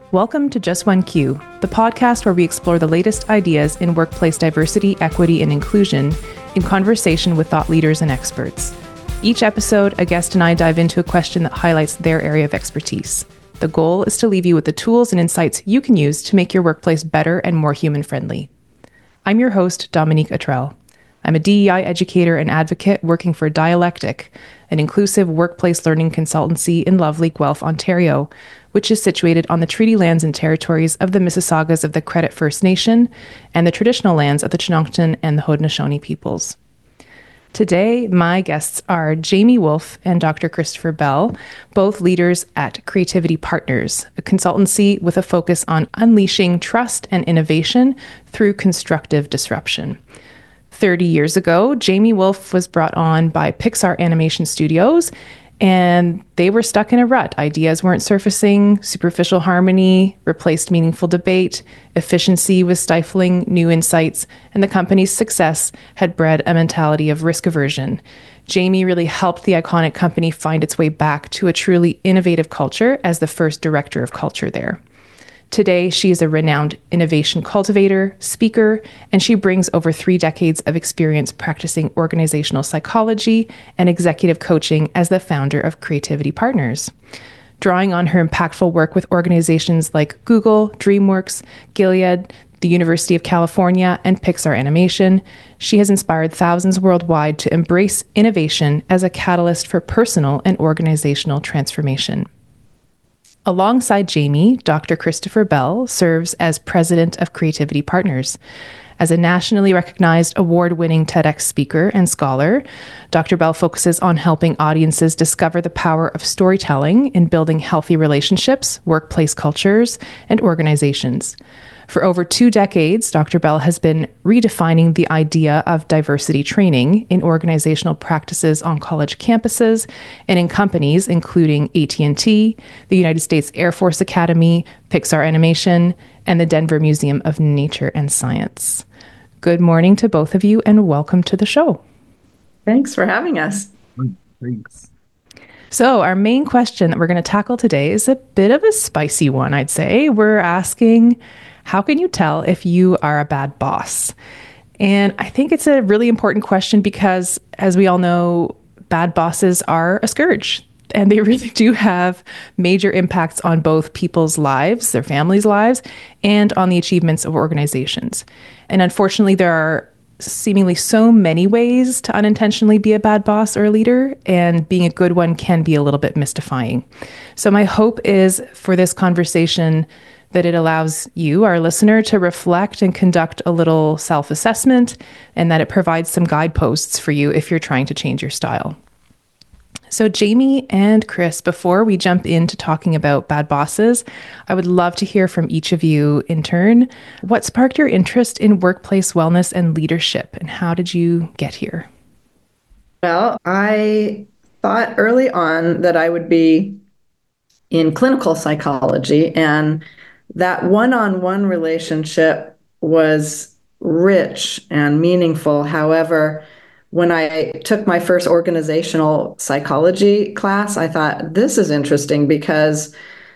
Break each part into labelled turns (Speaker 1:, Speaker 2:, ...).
Speaker 1: Welcome to Just One Q, the podcast where we explore the latest ideas in workplace diversity, equity, and inclusion in conversation with thought leaders and experts. Each episode, a guest and I dive into a question that highlights their area of expertise. The goal is to leave you with the tools and insights you can use to make your workplace better and more human-friendly. I'm your host, Dominique Atrell. I'm a DEI educator and advocate working for Dialectic, an inclusive workplace learning consultancy in lovely Guelph, Ontario, which is situated on the treaty lands and territories of the Mississaugas of the Credit First Nation and the traditional lands of the Chinoochton and the Haudenosaunee peoples. Today, my guests are Jamie Wolf and Dr. Christopher Bell, both leaders at Creativity Partners, a consultancy with a focus on unleashing trust and innovation through constructive disruption. 30 years ago, Jamie Wolf was brought on by Pixar Animation Studios, and they were stuck in a rut. Ideas weren't surfacing, superficial harmony replaced meaningful debate, efficiency was stifling new insights, and the company's success had bred a mentality of risk aversion. Jamie really helped the iconic company find its way back to a truly innovative culture as the first director of culture there. Today, she is a renowned innovation cultivator, speaker, and she brings over 3 decades of experience practicing organizational psychology and executive coaching as the founder of Creativity Partners. Drawing on her impactful work with organizations like Google, DreamWorks, Gilead, the University of California, and Pixar Animation, she has inspired thousands worldwide to embrace innovation as a catalyst for personal and organizational transformation. Alongside Jamie, Dr. Christopher Bell serves as president of Creativity Partners. As a nationally recognized award-winning TEDx speaker and scholar, Dr. Bell focuses on helping audiences discover the power of storytelling in building healthy relationships, workplace cultures, and organizations. For over 2 decades, Dr. Bell has been redefining the idea of diversity training in organizational practices on college campuses and in companies including AT&T, the United States Air Force Academy, Pixar Animation, and the Denver Museum of Nature and Science. Good morning to both of you and welcome to the show.
Speaker 2: Thanks for having us.
Speaker 3: Thanks.
Speaker 1: So our main question that we're going to tackle today is a bit of a spicy one, I'd say. We're asking, how can you tell if you are a bad boss? And I think it's a really important question because, as we all know, bad bosses are a scourge. And they really do have major impacts on both people's lives, their families' lives, and on the achievements of organizations. And unfortunately, there are seemingly so many ways to unintentionally be a bad boss or a leader, and being a good one can be a little bit mystifying. So my hope is for this conversation that it allows you, our listener, to reflect and conduct a little self-assessment, and that it provides some guideposts for you if you're trying to change your style. So Jamie and Chris, before we jump into talking about bad bosses, I would love to hear from each of you in turn. What sparked your interest in workplace wellness and leadership, and how did you get here?
Speaker 2: Well, I thought early on that I would be in clinical psychology, and that one-on-one relationship was rich and meaningful. However, when I took my first organizational psychology class, I thought, this is interesting because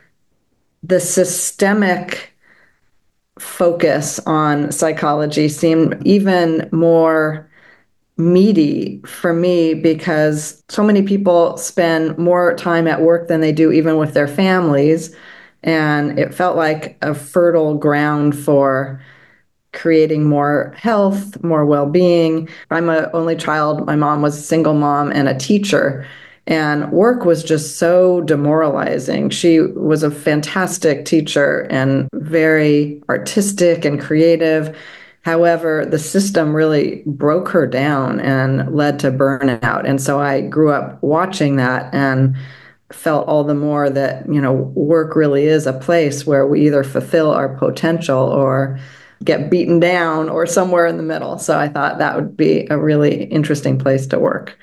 Speaker 2: the systemic focus on psychology seemed even more meaty for me because so many people spend more time at work than they do even with their families. And it felt like a fertile ground for creating more health, more well-being. I'm an only child. My mom was a single mom and a teacher, and work was just so demoralizing. She was a fantastic teacher and very artistic and creative. However, the system really broke her down and led to burnout. And so I grew up watching that and felt all the more that, work really is a place where we either fulfill our potential or get beaten down or somewhere in the middle. So I thought that would be a really interesting place to work.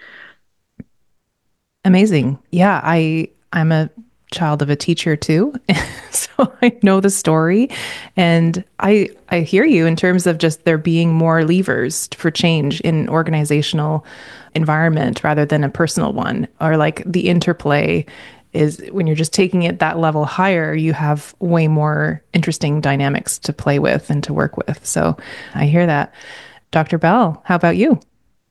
Speaker 1: Amazing. Yeah, I'm a child of a teacher too. So I know the story, and I hear you in terms of just there being more levers for change in organizational environment rather than a personal one, or like the interplay is when you're just taking it that level higher, you have way more interesting dynamics to play with and to work with. So I hear that. Dr. Bell, how about you?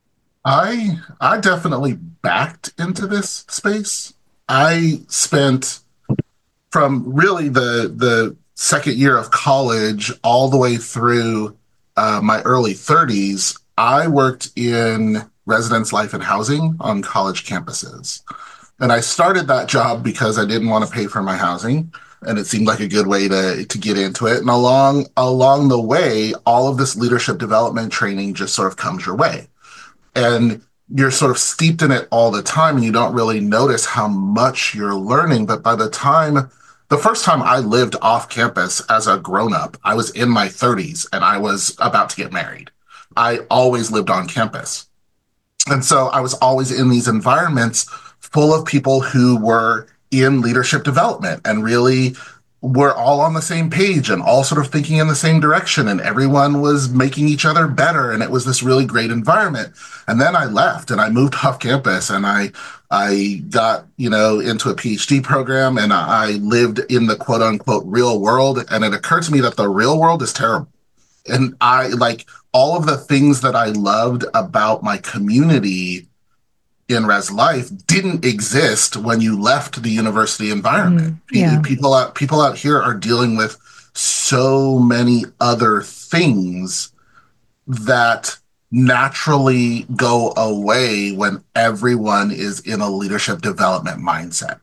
Speaker 3: I definitely backed into this space. I spent from really the second year of college all the way through my early 30s. I worked in residence life and housing on college campuses. And I started that job because I didn't want to pay for my housing. And it seemed like a good way to get into it. And along the way, all of this leadership development training just sort of comes your way. And you're sort of steeped in it all the time and you don't really notice how much you're learning. But by the first time I lived off campus as a grown up, I was in my 30s and I was about to get married. I always lived on campus. And so I was always in these environments full of people who were in leadership development and really were all on the same page and all sort of thinking in the same direction, and everyone was making each other better. And it was this really great environment. And then I left and I moved off campus and I got, into a PhD program and I lived in the quote unquote real world. And it occurred to me that the real world is terrible. And I like all of the things that I loved about my community in res life didn't exist when you left the university environment.
Speaker 1: Yeah.
Speaker 3: People out here are dealing with so many other things that naturally go away when everyone is in a leadership development mindset.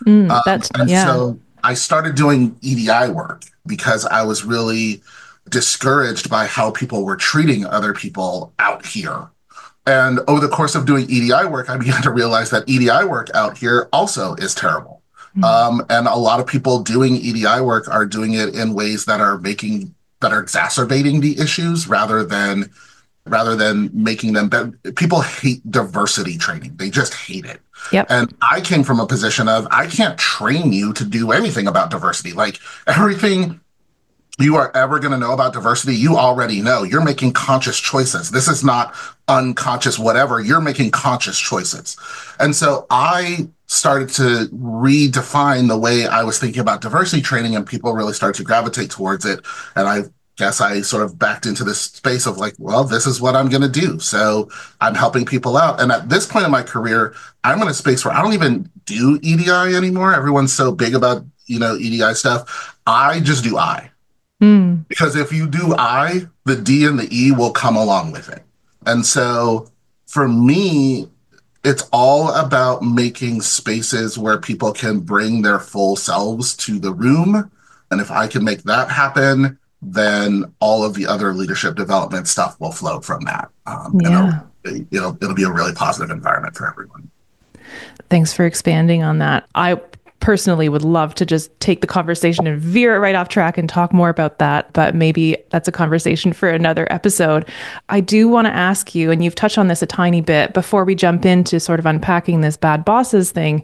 Speaker 3: So I started doing EDI work because I was really discouraged by how people were treating other people out here. And over the course of doing EDI work, I began to realize that EDI work out here also is terrible. And a lot of people doing EDI work are doing it in ways that are exacerbating the issues rather than making them better. People hate diversity training. They just hate it.
Speaker 1: Yep.
Speaker 3: And I came from a position of, I can't train you to do anything about diversity. Like everything you are ever going to know about diversity, you already know. You're making conscious choices. This is not unconscious whatever. You're making conscious choices. And so I started to redefine the way I was thinking about diversity training, and people really started to gravitate towards it. And I guess I sort of backed into this space of like, well, this is what I'm going to do. So I'm helping people out. And at this point in my career, I'm in a space where I don't even do EDI anymore. Everyone's so big about, EDI stuff. I just do I. Because if you do I, the D and the E will come along with it. And so for me, it's all about making spaces where people can bring their full selves to the room. And if I can make that happen, then all of the other leadership development stuff will flow from that. And it'll be a really positive environment for everyone.
Speaker 1: Thanks for expanding on that. I personally would love to just take the conversation and veer it right off track and talk more about that, but maybe that's a conversation for another episode. I do want to ask you, and you've touched on this a tiny bit before we jump into sort of unpacking this bad bosses thing,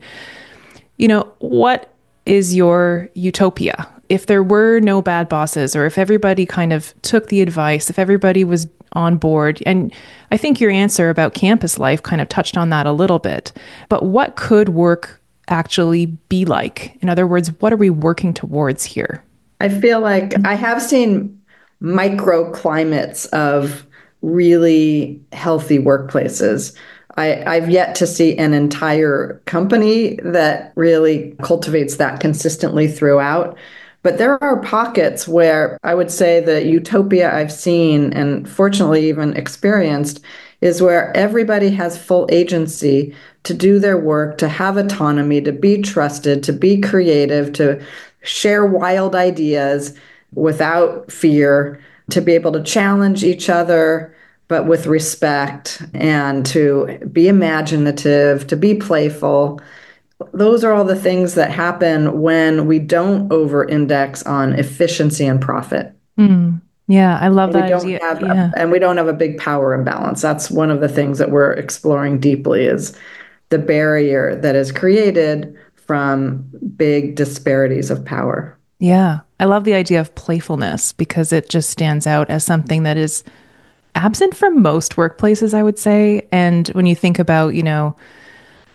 Speaker 1: what is your utopia? If there were no bad bosses, or if everybody kind of took the advice, if everybody was on board, and I think your answer about campus life kind of touched on that a little bit, but what could work actually be like? In other words, what are we working towards here?
Speaker 2: I feel like I have seen microclimates of really healthy workplaces. I've yet to see an entire company that really cultivates that consistently throughout. But there are pockets where I would say the utopia I've seen and fortunately even experienced is where everybody has full agency to do their work, to have autonomy, to be trusted, to be creative, to share wild ideas without fear, to be able to challenge each other, but with respect, and to be imaginative, to be playful. Those are all the things that happen when we don't over-index on efficiency and profit.
Speaker 1: Yeah, I love that
Speaker 2: idea. And we don't have a big power imbalance. That's one of the things that we're exploring deeply is the barrier that is created from big disparities of power.
Speaker 1: Yeah, I love the idea of playfulness because it just stands out as something that is absent from most workplaces, I would say. And when you think about,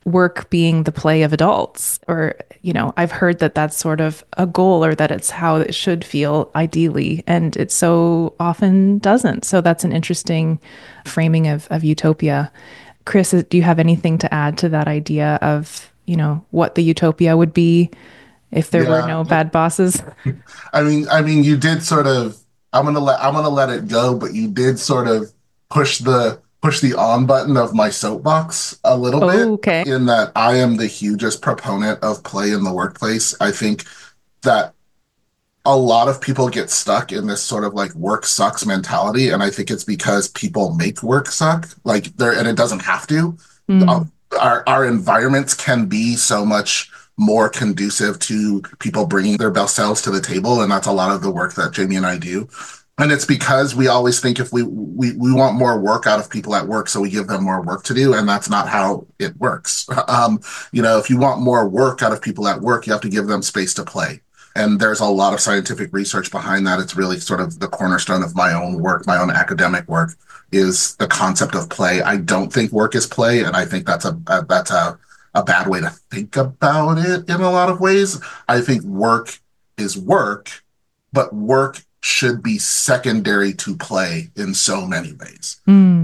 Speaker 1: work being the play of adults, or, I've heard that that's sort of a goal, or that it's how it should feel ideally, and it so often doesn't. So that's an interesting framing of utopia. Chris, do you have anything to add to that idea of, what the utopia would be if there were no bad bosses?
Speaker 3: I mean, you did sort of. I'm gonna let it go, but you did sort of push the on button of my soapbox a little bit.
Speaker 1: Okay.
Speaker 3: In that I am the hugest proponent of play in the workplace. I think that a lot of people get stuck in this sort of like work sucks mentality, and I think it's because people make work suck. Like there, and it doesn't have to. Our environments can be so much more conducive to people bringing their best selves to the table, and that's a lot of the work that Jamie and I do. And it's because we always think if we want more work out of people at work, so we give them more work to do, and that's not how it works. If you want more work out of people at work, you have to give them space to play. And there's a lot of scientific research behind that. It's really sort of the cornerstone of my own work, my own academic work, is the concept of play. I don't think work is play, and I think that's a bad way to think about it in a lot of ways. I think work is work, but work should be secondary to play in so many ways.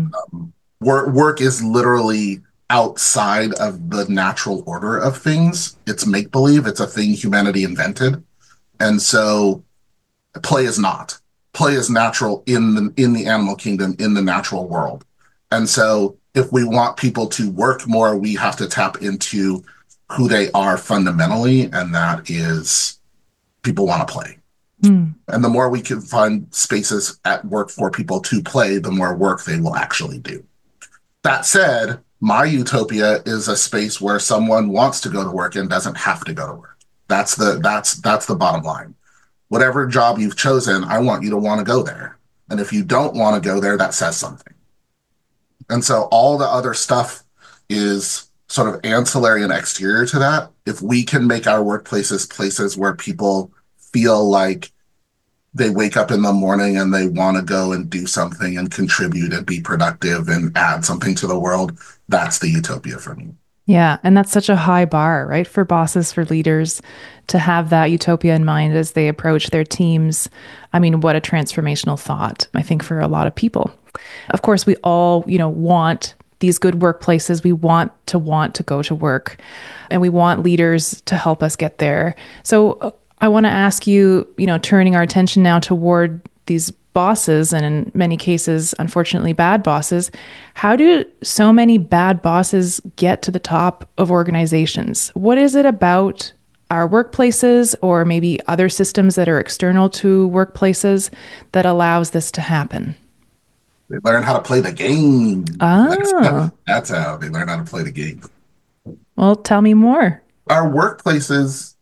Speaker 3: Work is literally outside of the natural order of things. It's make-believe. It's a thing humanity invented. And so play is not. Play is natural in the animal kingdom, in the natural world. And so if we want people to work more, we have to tap into who they are fundamentally, and that is people want to play. And the more we can find spaces at work for people to play, the more work they will actually do. That said, my utopia is a space where someone wants to go to work and doesn't have to go to work. That's the bottom line. Whatever job you've chosen, I want you to want to go there. And if you don't want to go there, that says something. And so all the other stuff is sort of ancillary and exterior to that. If we can make our workplaces places where people feel like they wake up in the morning and they want to go and do something and contribute and be productive and add something to the world, that's the utopia for me.
Speaker 1: Yeah. And that's such a high bar, right? For bosses, for leaders to have that utopia in mind as they approach their teams. I mean, what a transformational thought, I think, for a lot of people. Of course, we all, want these good workplaces. We want to go to work, and we want leaders to help us get there. So I want to ask you, turning our attention now toward these bosses, and in many cases, unfortunately, bad bosses. How do so many bad bosses get to the top of organizations? What is it about our workplaces, or maybe other systems that are external to workplaces, that allows this to happen?
Speaker 3: They learn how to play the game.
Speaker 1: Oh.
Speaker 3: That's how they learn how to play the game.
Speaker 1: Well, tell me more.
Speaker 3: Our workplaces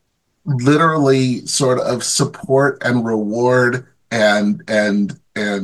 Speaker 3: literally sort of support and reward and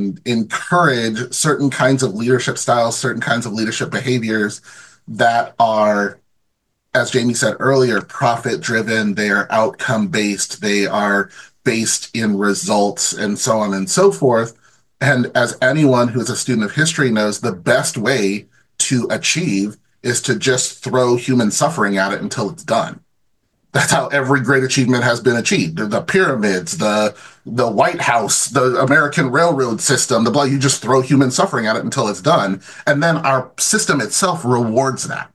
Speaker 3: encourage certain kinds of leadership styles, certain kinds of leadership behaviors that are, as Jamie said earlier, profit driven. They are outcome based. They are based in results, and so on and so forth. And as anyone who is a student of history knows, the best way to achieve is to just throw human suffering at it until it's done. That's how every great achievement has been achieved. The pyramids, the White House, the American railroad system, you just throw human suffering at it until it's done. And then our system itself rewards that.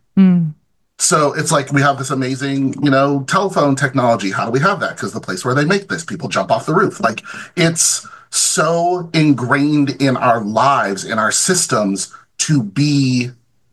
Speaker 3: So it's like we have this amazing, telephone technology. How do we have that? Because the place where they make this, people jump off the roof. Like, it's so ingrained in our lives, in our systems, to be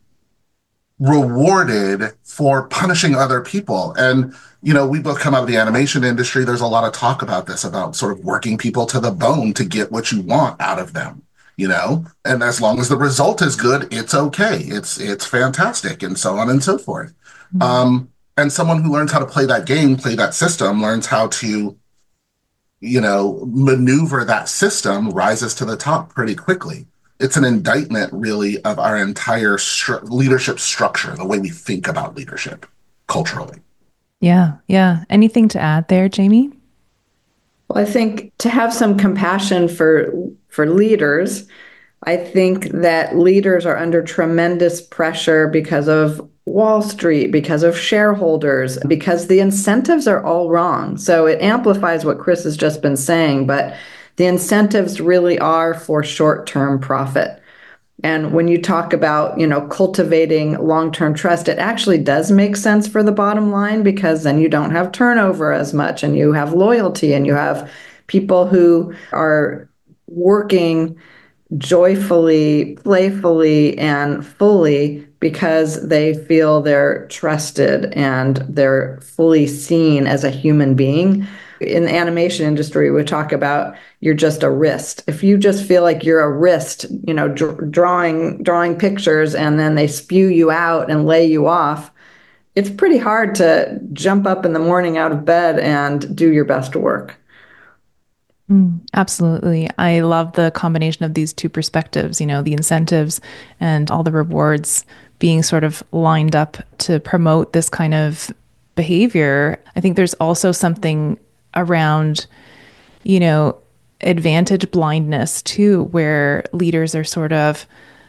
Speaker 3: rewarded for punishing other people. And, we both come out of the animation industry. There's a lot of talk about this, about sort of working people to the bone to get what you want out of them, and as long as the result is good, it's okay. It's fantastic, and so on and so forth. And someone who learns how to play that game, play that system, learns how to, maneuver that system, rises to the top pretty quickly. It's an indictment, really, of our entire leadership structure, the way we think about leadership culturally.
Speaker 1: Yeah. Yeah. Anything to add there, Jamie?
Speaker 2: Well, I think to have some compassion for leaders, I think that leaders are under tremendous pressure because of Wall Street, because of shareholders, because the incentives are all wrong. So it amplifies what Chris has just been saying, but the incentives really are for short-term profit. And when you talk about, cultivating long-term trust, it actually does make sense for the bottom line, because then you don't have turnover as much and you have loyalty and you have people who are working joyfully, playfully, and fully because they feel they're trusted and they're fully seen as a human being. In the animation industry, we talk about you're just a wrist. If you just feel like you're a wrist, drawing pictures, and then they spew you out and lay you off, it's pretty hard to jump up in the morning out of bed and do your best work.
Speaker 1: Absolutely. I love the combination of these two perspectives, the incentives and all the rewards being sort of lined up to promote this kind of behavior. I think there's also something around, advantage blindness too, where leaders are sort of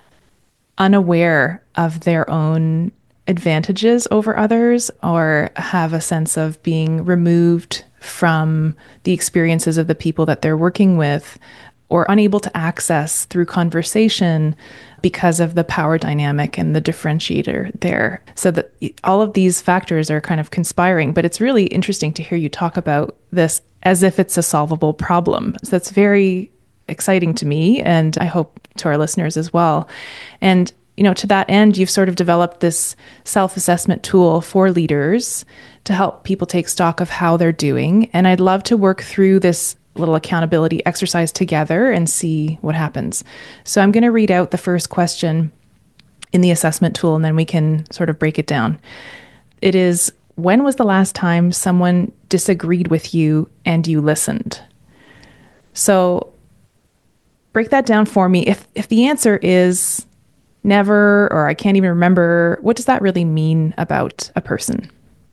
Speaker 1: unaware of their own advantages over others, or have a sense of being removed from the experiences of the people that they're working with, or unable to access through conversation because of the power dynamic and the differentiator there. So that all of these factors are kind of conspiring, but it's really interesting to hear you talk about this as if it's a solvable problem. So that's very exciting to me, and I hope to our listeners as well. And to that end, you've sort of developed this self-assessment tool for leaders to help people take stock of how they're doing. And I'd love to work through this little accountability exercise together and see what happens. So I'm going to read out the first question in the assessment tool, and then we can sort of break it down. It is, when was the last time someone disagreed with you and you listened? So break that down for me. If the answer is never, or I can't even remember, what does that really mean about a person?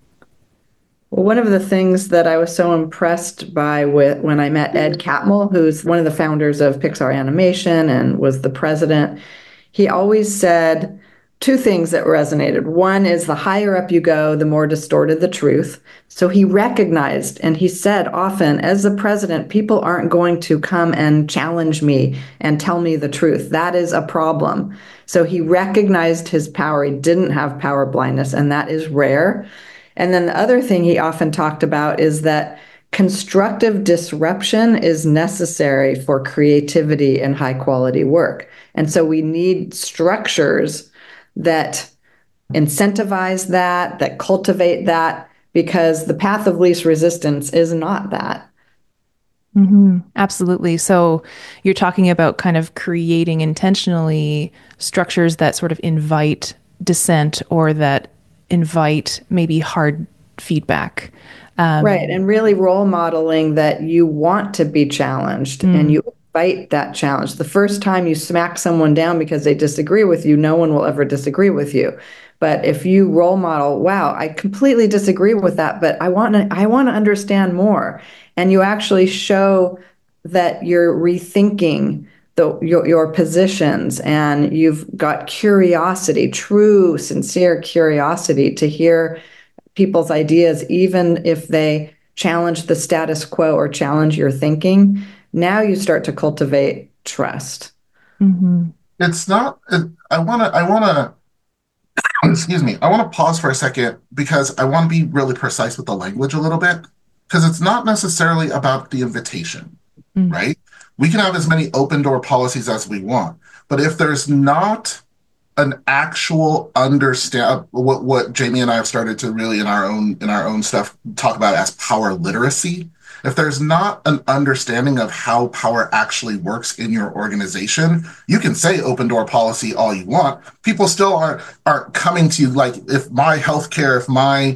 Speaker 2: Well, one of the things that I was so impressed by when I met Ed Catmull, who's one of the founders of Pixar Animation and was the president, he always said two things that resonated. One is, the higher up you go, the more distorted the truth. So he recognized, and he said often, as the president, people aren't going to come and challenge me and tell me the truth. That is a problem. So he recognized his power. He didn't have power blindness, and that is rare. And then the other thing he often talked about is that constructive disruption is necessary for creativity and high quality work. And so we need structures that incentivize that cultivate that, because the path of least resistance is not that.
Speaker 1: Mm-hmm. Absolutely. So you're talking about kind of creating intentionally structures that sort of invite dissent, or that invite maybe hard feedback.
Speaker 2: Right. And really role modeling that you want to be challenged and you invite that challenge. The first time you smack someone down because they disagree with you, no one will ever disagree with you. But if you role model, wow, I completely disagree with that, but I want to understand more. And you actually show that you're rethinking your positions, and you've got curiosity, true, sincere curiosity to hear people's ideas, even if they challenge the status quo or challenge your thinking. Now you start to cultivate trust.
Speaker 1: Mm-hmm.
Speaker 3: It's not, I want to, excuse me, I want to pause for a second, because I want to be really precise with the language a little bit, because it's not necessarily about the invitation, right? We can have as many open door policies as we want, but if there's not an actual understand what Jamie and I have started to really in our own stuff talk about as power literacy, if there's not an understanding of how power actually works in your organization, you can say open door policy all you want. People still aren't coming to you. Like, if my healthcare, if my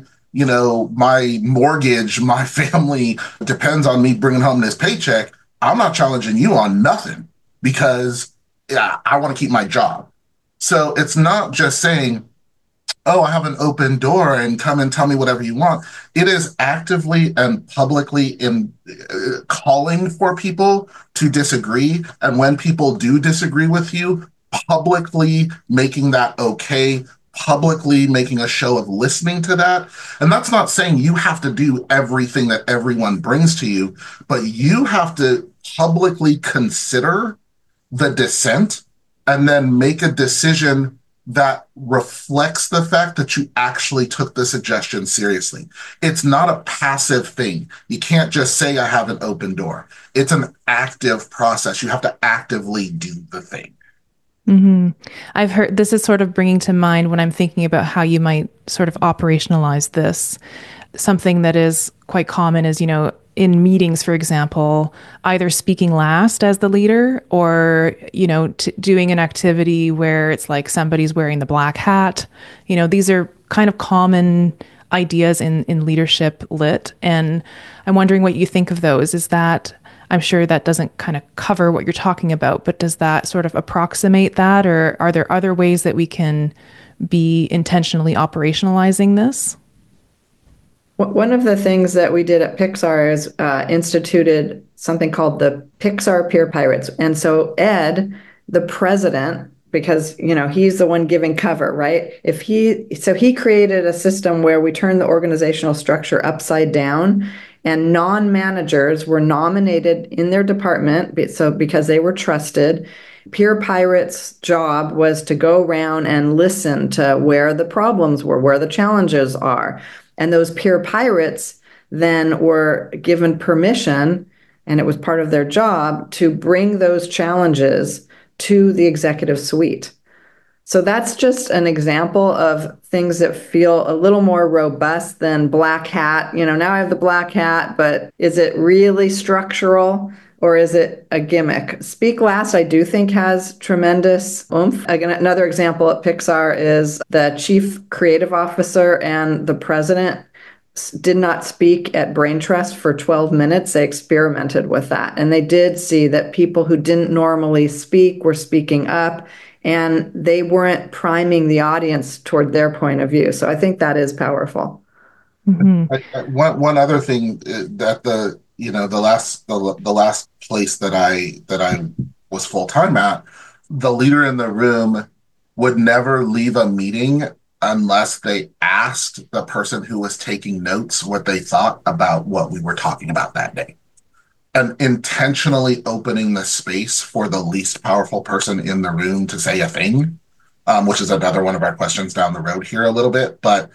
Speaker 3: my mortgage, my family depends on me bringing home this paycheck, I'm not challenging you on nothing, because I want to keep my job. So it's not just saying oh, I have an open door and come and tell me whatever you want. It is actively and publicly calling for people to disagree. And when people do disagree with you, publicly making that okay, publicly making a show of listening to that. And that's not saying you have to do everything that everyone brings to you, but you have to publicly consider the dissent and then make a decision that reflects the fact that you actually took the suggestion seriously. It's not a passive thing. You can't just say, I have an open door. It's an active process. You have to actively do the thing.
Speaker 1: Mm-hmm. I've heard this is sort of bringing to mind when I'm thinking about how you might sort of operationalize this. Something that is quite common is, in meetings, for example, either speaking last as the leader or, doing an activity where it's like somebody's wearing the black hat. These are kind of common ideas in leadership lit. And I'm wondering what you think of those. Is that, I'm sure that doesn't kind of cover what you're talking about, but does that sort of approximate that? Or are there other ways that we can be intentionally operationalizing this?
Speaker 2: One of the things that we did at Pixar is instituted something called the Pixar Peer Pirates. And so Ed, the president, because he's the one giving cover, right? So he created a system where we turned the organizational structure upside down, and non-managers were nominated in their department. So because they were trusted, Peer Pirates' job was to go around and listen to where the problems were, where the challenges are. And those peer pirates then were given permission, and it was part of their job, to bring those challenges to the executive suite. So that's just an example of things that feel a little more robust than black hat. Now I have the black hat, but is it really structural? Or is it a gimmick? Speak Last, I do think, has tremendous oomph. Again, another example at Pixar is the chief creative officer and the president did not speak at Brain Trust for 12 minutes. They experimented with that. And they did see that people who didn't normally speak were speaking up, and they weren't priming the audience toward their point of view. So I think that is powerful.
Speaker 1: Mm-hmm.
Speaker 3: One other thing that the last place that I was full time at, the leader in the room would never leave a meeting unless they asked the person who was taking notes what they thought about what we were talking about that day, and intentionally opening the space for the least powerful person in the room to say a thing, which is another one of our questions down the road here a little bit, but.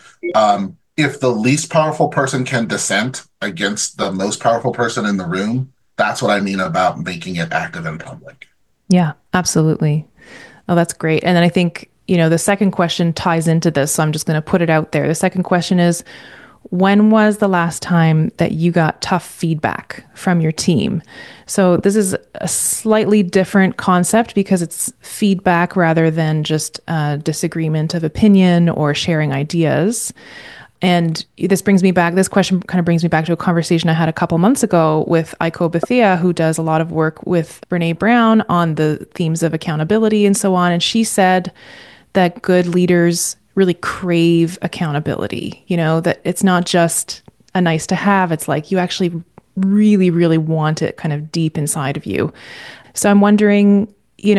Speaker 3: If the least powerful person can dissent against the most powerful person in the room, that's what I mean about making it active in public.
Speaker 1: Yeah, absolutely. Oh, that's great. And then I think, the second question ties into this, so I'm just going to put it out there. The second question is, when was the last time that you got tough feedback from your team? So this is a slightly different concept because it's feedback rather than just a disagreement of opinion or sharing ideas. And this question kind of brings me back to a conversation I had a couple months ago with Aiko Bethea, who does a lot of work with Brene Brown on the themes of accountability and so on. And she said that good leaders really crave accountability, that it's not just a nice to have. It's like you actually really, really want it kind of deep inside of you. So I'm wondering,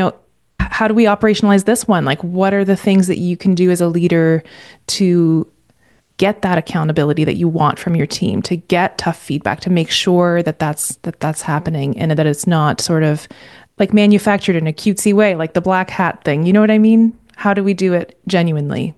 Speaker 1: how do we operationalize this one? Like, what are the things that you can do as a leader to get that accountability that you want from your team, to get tough feedback, to make sure that that's happening and that it's not sort of like manufactured in a cutesy way, like the black hat thing. You know what I mean? How do we do it genuinely?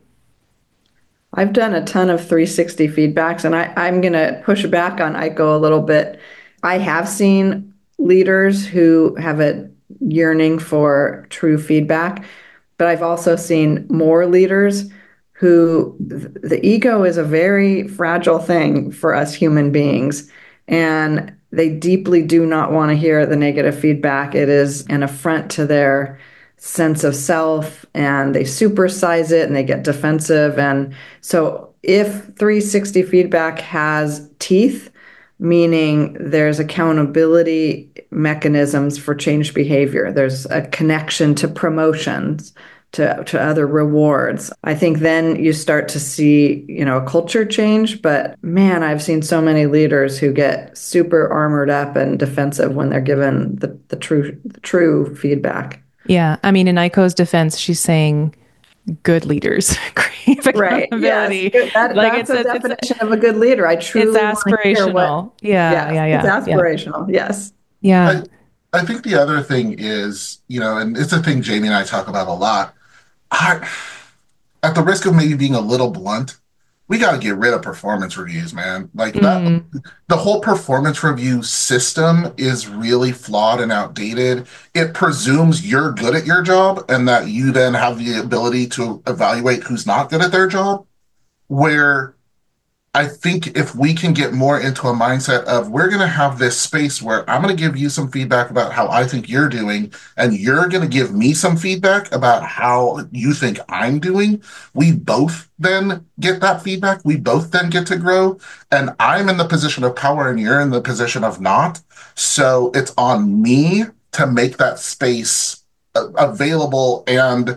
Speaker 2: I've done a ton of 360 feedbacks, and I'm going to push back on Aiko a little bit. I have seen leaders who have a yearning for true feedback, but I've also seen more leaders who the ego is a very fragile thing for us human beings, and they deeply do not want to hear the negative feedback. It is an affront to their sense of self, and they supersize it and they get defensive. And so if 360 feedback has teeth, meaning there's accountability mechanisms for change behavior, there's a connection to promotions, to other rewards. I think then you start to see, a culture change. But man, I've seen so many leaders who get super armored up and defensive when they're given the true feedback.
Speaker 1: Yeah. I mean, in Aiko's defense, she's saying good leaders crave accountability.
Speaker 2: Yes. That's the definition of a good leader. I truly
Speaker 1: it's aspirational.
Speaker 2: It's aspirational.
Speaker 1: Yeah.
Speaker 2: Yes.
Speaker 1: Yeah.
Speaker 3: I think the other thing is, and it's a thing Jamie and I talk about a lot. At the risk of maybe being a little blunt, we got to get rid of performance reviews, man. Like that, the whole performance review system is really flawed and outdated. It presumes you're good at your job and that you then have the ability to evaluate who's not good at their job. Where I think if we can get more into a mindset of we're going to have this space where I'm going to give you some feedback about how I think you're doing, and you're going to give me some feedback about how you think I'm doing, we both then get that feedback. We both then get to grow. And I'm in the position of power and you're in the position of not. So it's on me to make that space available and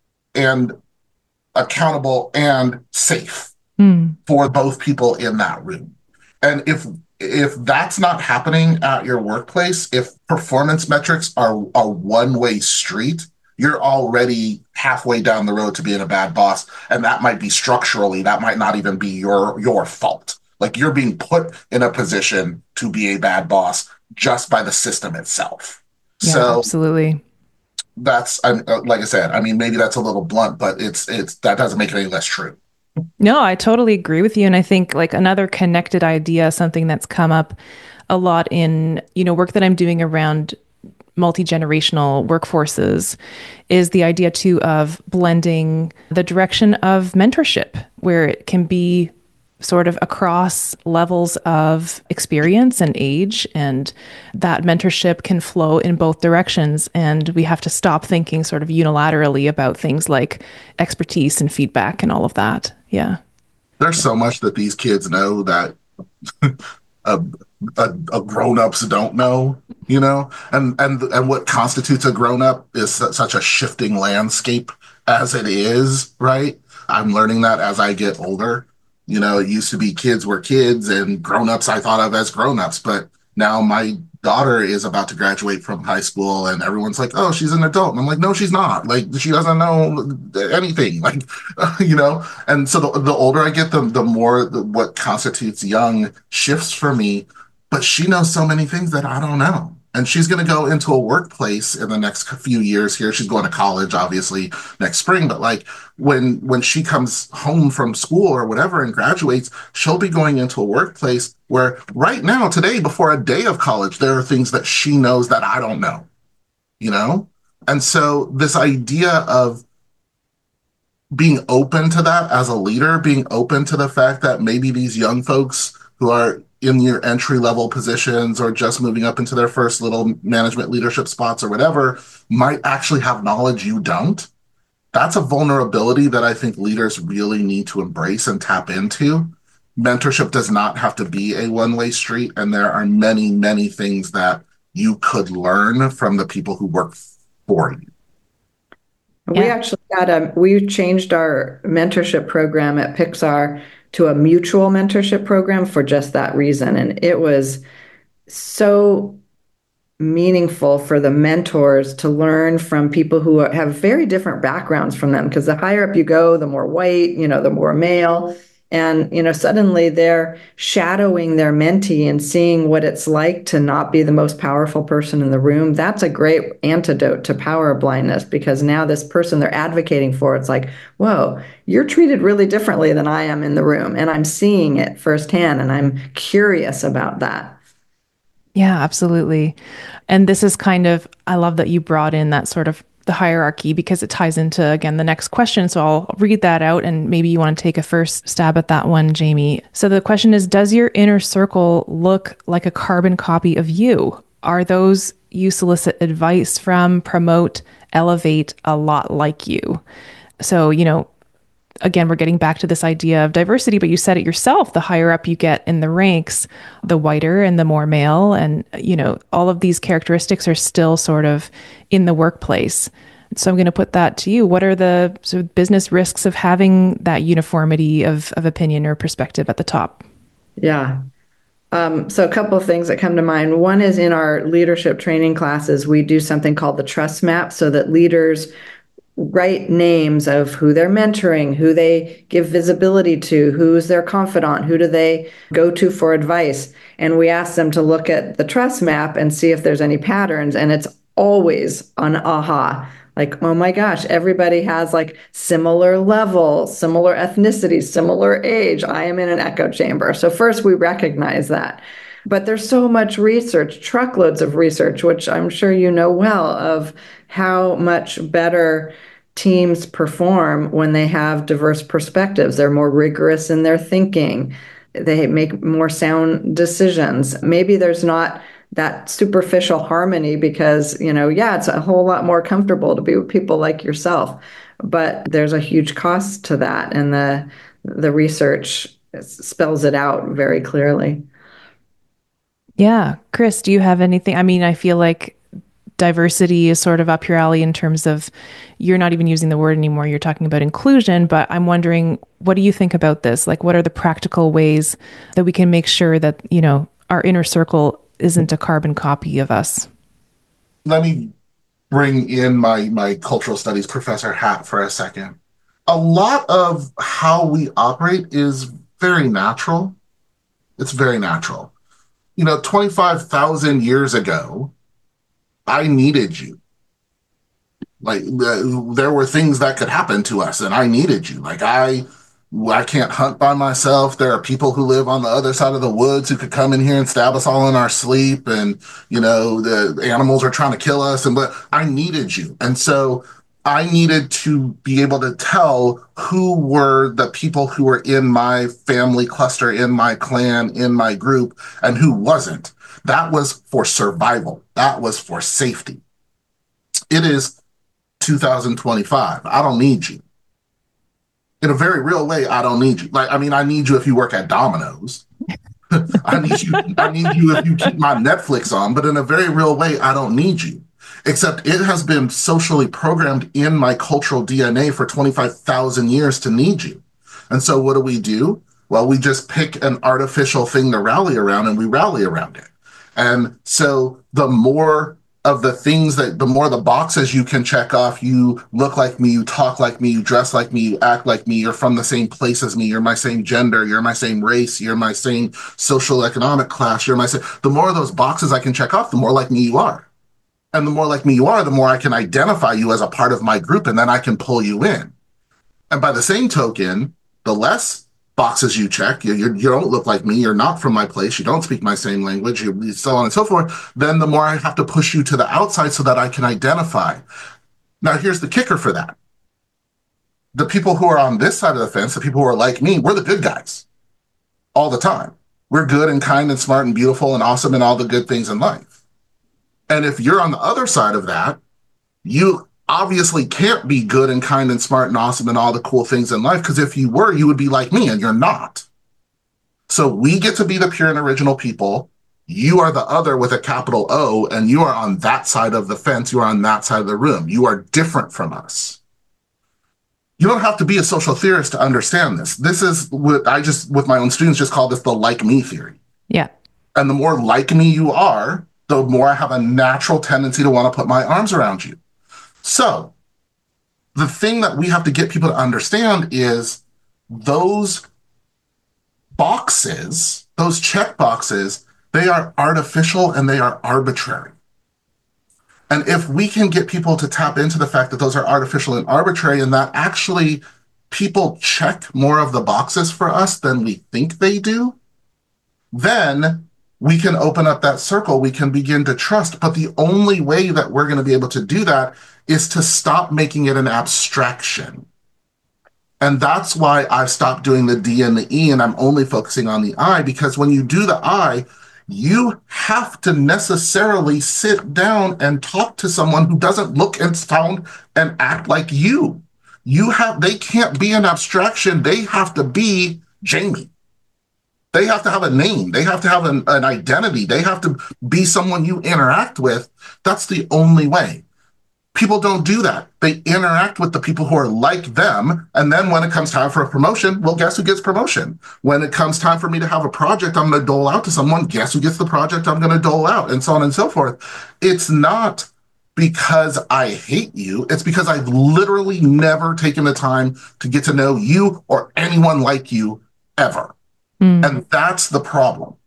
Speaker 3: accountable and safe for both people in that room. And if that's not happening at your workplace, if performance metrics are a one-way street, you're already halfway down the road to being a bad boss. And that might be structurally, that might not even be your fault. Like you're being put in a position to be a bad boss just by the system itself.
Speaker 1: Yeah,
Speaker 3: so
Speaker 1: absolutely.
Speaker 3: That's like I said, I mean, maybe that's a little blunt, but it's that doesn't make it any less true.
Speaker 1: No, I totally agree with you. And I think like another connected idea, something that's come up a lot in, work that I'm doing around multi-generational workforces is the idea too of blending the direction of mentorship, where it can be sort of across levels of experience and age, and that mentorship can flow in both directions. And we have to stop thinking sort of unilaterally about things like expertise and feedback and all of that. Yeah.
Speaker 3: There's so much that these kids know that grown-ups don't know, and what constitutes a grown-up is such a shifting landscape as it is, right? I'm learning that as I get older. It used to be kids were kids and grown-ups I thought of as grown-ups, but now my daughter is about to graduate from high school and everyone's like, oh, she's an adult. And I'm like, no, she's not. Like, she doesn't know anything, like, And so the older I get, the more what constitutes young shifts for me, but she knows so many things that I don't know. And she's going to go into a workplace in the next few years here. She's going to college, obviously, next spring. But like when she comes home from school or whatever and graduates, she'll be going into a workplace where right now, today, before a day of college, there are things that she knows that I don't know, And so this idea of being open to that as a leader, being open to the fact that maybe these young folks who are in your entry level positions or just moving up into their first little management leadership spots or whatever might actually have knowledge you don't. That's a vulnerability that I think leaders really need to embrace and tap into. Mentorship does not have to be a one-way street, and there are many, many things that you could learn from the people who work for you.
Speaker 2: We actually we changed our mentorship program at Pixar to a mutual mentorship program for just that reason. And it was so meaningful for the mentors to learn from people who have very different backgrounds from them, because the higher up you go, the more white, the more male. And, suddenly they're shadowing their mentee and seeing what it's like to not be the most powerful person in the room. That's a great antidote to power blindness, because now this person they're advocating for, it's like, whoa, you're treated really differently than I am in the room. And I'm seeing it firsthand, and I'm curious about that.
Speaker 1: Yeah, absolutely. And this is I love that you brought in that sort of the hierarchy, because it ties into, again, the next question. So I'll read that out, and maybe you want to take a first stab at that one, Jamie. So the question is, does your inner circle look like a carbon copy of you? Are those you solicit advice from, promote, elevate a lot like you? So, again, we're getting back to this idea of diversity, but you said it yourself, the higher up you get in the ranks, the whiter and the more male. And, all of these characteristics are still sort of in the workplace. So I'm going to put that to you. What are the sort of business risks of having that uniformity of opinion or perspective at the top?
Speaker 2: Yeah. So a couple of things that come to mind. One is in our leadership training classes, we do something called the trust map so that leaders write names of who they're mentoring, who they give visibility to, who's their confidant, who do they go to for advice. And we ask them to look at the trust map and see if there's any patterns. And it's always an aha. Like, oh my gosh, everybody has like similar level, similar ethnicity, similar age. I am in an echo chamber. So first we recognize that. But there's so much research, truckloads of research, which I'm sure you know well, of how much better teams perform when they have diverse perspectives. They're more rigorous in their thinking. They make more sound decisions. Maybe there's not that superficial harmony because, it's a whole lot more comfortable to be with people like yourself. But there's a huge cost to that. And the research spells it out very clearly.
Speaker 1: Yeah. Chris, do you have anything? I mean, I feel like diversity is sort of up your alley in terms of you're not even using the word anymore. You're talking about inclusion, but I'm wondering, what do you think about this? Like, what are the practical ways that we can make sure that, our inner circle isn't a carbon copy of us?
Speaker 3: Let me bring in my cultural studies professor hat for a second. A lot of how we operate is very natural. It's very natural. 25,000 years ago, I needed you. Like there were things that could happen to us and I needed you. Like I can't hunt by myself. There are people who live on the other side of the woods who could come in here and stab us all in our sleep. And, the animals are trying to kill us. But I needed you. And so I needed to be able to tell who were the people who were in my family cluster, in my clan, in my group, and who wasn't. That was for survival. That was for safety. It is 2025. I don't need you. In a very real way, I don't need you. I need you if you work at Domino's. I need you if you keep my Netflix on, but in a very real way, I don't need you. Except it has been socially programmed in my cultural DNA for 25,000 years to need you. And so what do? Well, we just pick an artificial thing to rally around and we rally around it. And so the more the boxes you can check off, you look like me, you talk like me, you dress like me, you act like me, you're from the same place as me, you're my same gender, you're my same race, you're my same social economic class, the more of those boxes I can check off, the more like me you are. And the more like me you are, the more I can identify you as a part of my group, and then I can pull you in. And by the same token, the less boxes you check, you don't look like me, you're not from my place, you don't speak my same language, so on and so forth, then the more I have to push you to the outside so that I can identify. Now, here's the kicker for that. The people who are on this side of the fence, the people who are like me, we're the good guys all the time. We're good and kind and smart and beautiful and awesome and all the good things in life. And if you're on the other side of that, you obviously can't be good and kind and smart and awesome and all the cool things in life, because if you were, you would be like me, and you're not. So we get to be the pure and original people. You are the other with a capital O, and you are on that side of the fence. You are on that side of the room. You are different from us. You don't have to be a social theorist to understand this. This is what I just, with my own students, just call this the like me theory.
Speaker 1: Yeah.
Speaker 3: And the more like me you are, the more I have a natural tendency to want to put my arms around you. So the thing that we have to get people to understand is those boxes, those check boxes, they are artificial and they are arbitrary. And if we can get people to tap into the fact that those are artificial and arbitrary, and that actually people check more of the boxes for us than we think they do, then we can open up that circle. We can begin to trust. But the only way that we're going to be able to do that is to stop making it an abstraction. And that's why I've stopped doing the D and the E, and I'm only focusing on the I, because when you do the I, you have to necessarily sit down and talk to someone who doesn't look and sound and act like you. They can't be an abstraction. They have to be Jamie. They have to have a name. They have to have an identity. They have to be someone you interact with. That's the only way. People don't do that. They interact with the people who are like them. And then when it comes time for a promotion, well, guess who gets promotion? When it comes time for me to have a project I'm going to dole out to someone, guess who gets the project I'm going to dole out, and so on and so forth. It's not because I hate you. It's because I've literally never taken the time to get to know you or anyone like you ever. And that's the problem.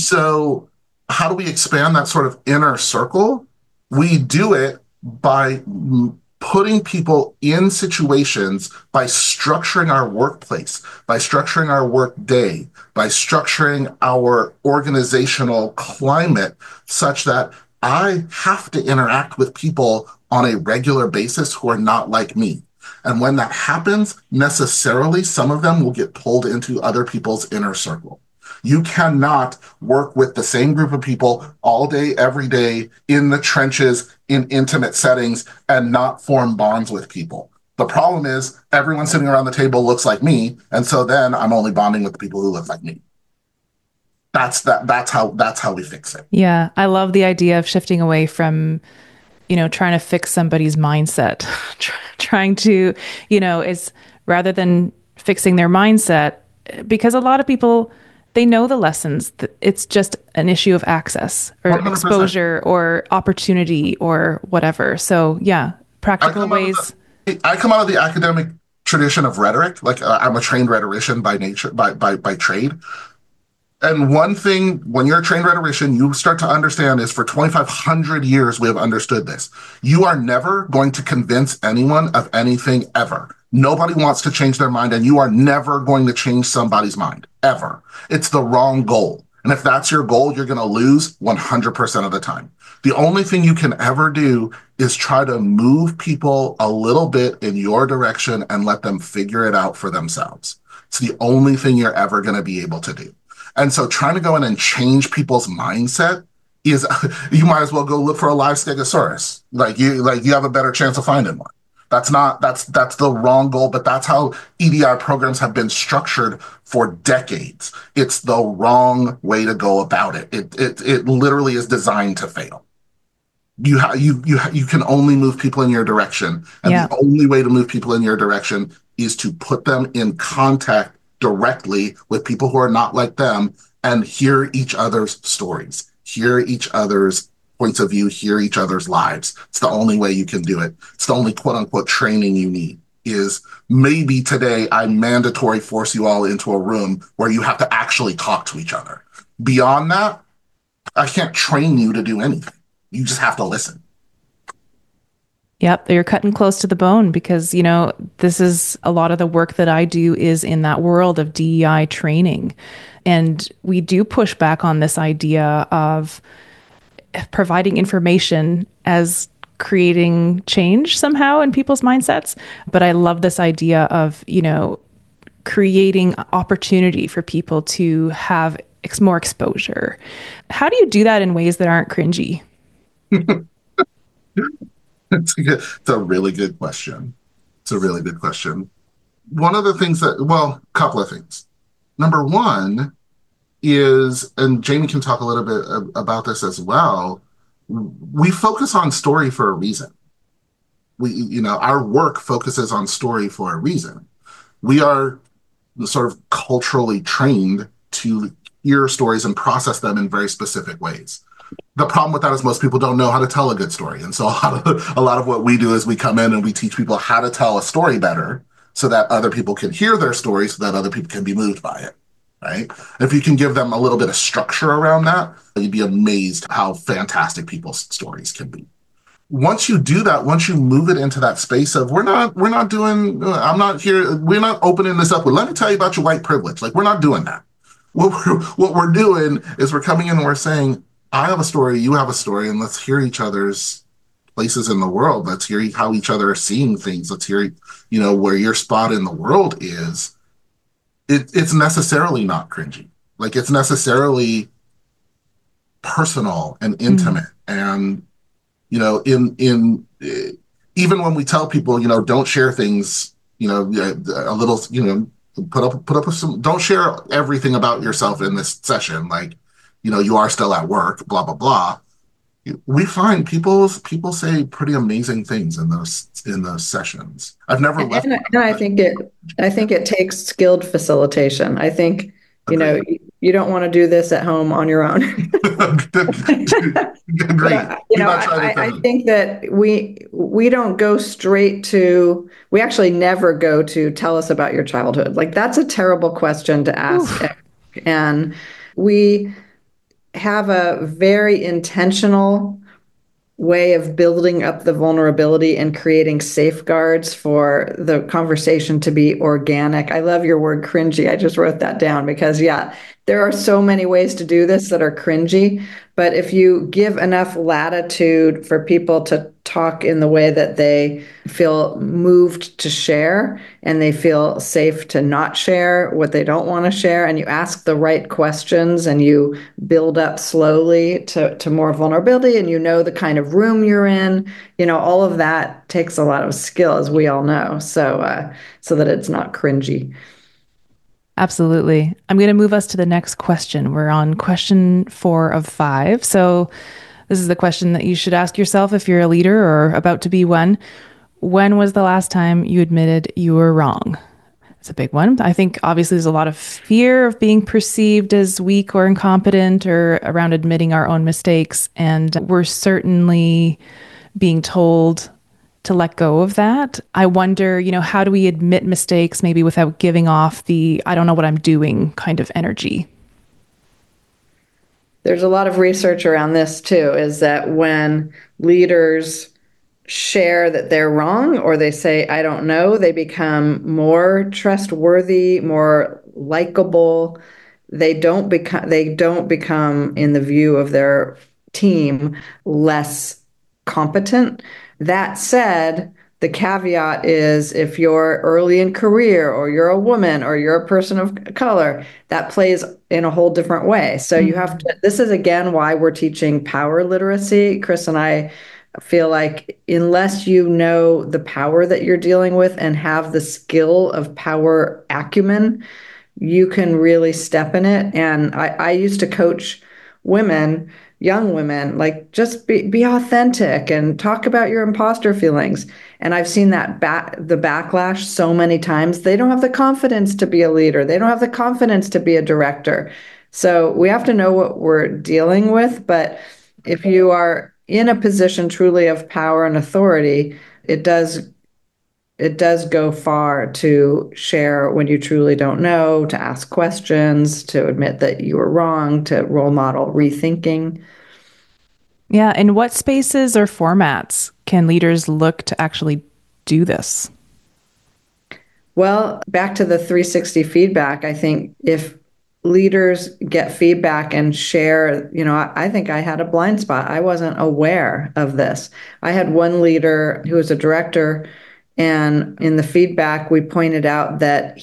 Speaker 3: So how do we expand that sort of inner circle? We do it by putting people in situations, by structuring our workplace, by structuring our work day, by structuring our organizational climate such that I have to interact with people on a regular basis who are not like me. And when that happens, necessarily some of them will get pulled into other people's inner circle. You cannot work with the same group of people all day, every day, in the trenches, in intimate settings, and not form bonds with people. The problem is everyone sitting around the table looks like me, and so then I'm only bonding with the people who look like me. That's how we fix it.
Speaker 1: Yeah, I love the idea of shifting away from, trying to fix somebody's mindset, trying to, is rather than fixing their mindset, because a lot of people, they know the lessons. It's just an issue of access or 100%. Exposure or opportunity or whatever. So yeah, practical ways.
Speaker 3: I come out of the academic tradition of rhetoric. Like I'm a trained rhetorician by nature, by trade. And one thing, when you're a trained rhetorician, you start to understand is for 2,500 years, we have understood this. You are never going to convince anyone of anything ever. Nobody wants to change their mind, and you are never going to change somebody's mind, ever. It's the wrong goal. And if that's your goal, you're going to lose 100% of the time. The only thing you can ever do is try to move people a little bit in your direction and let them figure it out for themselves. It's the only thing you're ever going to be able to do. And so trying to go in and change people's mindset is, you might as well go look for a live stegosaurus. Like you have a better chance of finding one. That's the wrong goal, but that's how EDI programs have been structured for decades. It's the wrong way to go about it. It literally is designed to fail. You can only move people in your direction. And the only way to move people in your direction is to put them in contact directly with people who are not like them and hear each other's stories, hear each other's points of view, hear each other's lives. It's the only way you can do it. It's the only quote unquote training you need. Is maybe today I mandatory force you all into a room where you have to actually talk to each other. Beyond that, I can't train you to do anything. You just have to listen.
Speaker 1: Yep, you're cutting close to the bone because, this is a lot of the work that I do is in that world of DEI training. And we do push back on this idea of providing information as creating change somehow in people's mindsets. But I love this idea of, creating opportunity for people to have more exposure. How do you do that in ways that aren't cringy?
Speaker 3: It's a really good question. It's a really good question. One of the things a couple of things. Number one is, and Jamie can talk a little bit about this as well, we focus on story for a reason. Our work focuses on story for a reason. We are sort of culturally trained to hear stories and process them in very specific ways. The problem with that is most people don't know how to tell a good story. And so a lot of what we do is we come in and we teach people how to tell a story better so that other people can hear their story so that other people can be moved by it, right? If you can give them a little bit of structure around that, you'd be amazed how fantastic people's stories can be. Once you do that, once you move it into that space of we're not opening this up with, let me tell you about your white privilege. Like, we're not doing that. What we're doing is we're coming in and we're saying, I have a story, you have a story, and let's hear each other's places in the world. Let's hear how each other are seeing things. Let's hear, where your spot in the world is. It's necessarily not cringy. Like, it's necessarily personal and intimate. And, even when we tell people, don't share things, a little, put up with some, don't share everything about yourself in this session. Like, you are still at work, blah, blah, blah. we find people say pretty amazing things in those sessions. I've never left one
Speaker 2: And
Speaker 3: but
Speaker 2: I think it takes skilled facilitation. I think,
Speaker 3: agreed.
Speaker 2: you don't want to do this at home on your own.
Speaker 3: Agreed. Do not try this at
Speaker 2: I
Speaker 3: home.
Speaker 2: think that we don't go straight to, we actually never go to tell us about your childhood. Like that's a terrible question to ask.
Speaker 1: Oof.
Speaker 2: And we have a very intentional way of building up the vulnerability and creating safeguards for the conversation to be organic. I love your word cringy. I just wrote that down because, yeah, there are so many ways to do this that are cringy. But if you give enough latitude for people to talk in the way that they feel moved to share and they feel safe to not share what they don't want to share, and you ask the right questions and you build up slowly to more vulnerability, and you know the kind of room you're in, all of that takes a lot of skill, as we all know, so that it's not cringy.
Speaker 1: Absolutely. I'm going to move us to the next question. We're on question 4 of 5. So this is the question that you should ask yourself if you're a leader or about to be one. When was the last time you admitted you were wrong? It's a big one. I think obviously there's a lot of fear of being perceived as weak or incompetent or around admitting our own mistakes. And we're certainly being told to let go of that. I wonder, how do we admit mistakes maybe without giving off the I don't know what I'm doing kind of energy?
Speaker 2: There's a lot of research around this too, is that when leaders share that they're wrong or they say, I don't know, they become more trustworthy, more likable. They don't become in the view of their team less competent. That said, the caveat is if you're early in career or you're a woman or you're a person of color, that plays in a whole different way. So you have to, this is again why we're teaching power literacy. Chris and I feel like unless you know the power that you're dealing with and have the skill of power acumen, you can really step in it. And I used to coach women, young women, like just be authentic and talk about your imposter feelings. And I've seen the backlash so many times. They don't have the confidence to be a leader. They don't have the confidence to be a director. So we have to know what we're dealing with. But if you are in a position truly of power and authority, it does go far to share when you truly don't know, to ask questions, to admit that you were wrong, to role model rethinking.
Speaker 1: Yeah. In what spaces or formats can leaders look to actually do this?
Speaker 2: Well, back to the 360 feedback, I think if leaders get feedback and share, I think I had a blind spot. I wasn't aware of this. I had one leader who was a director, and in the feedback, we pointed out that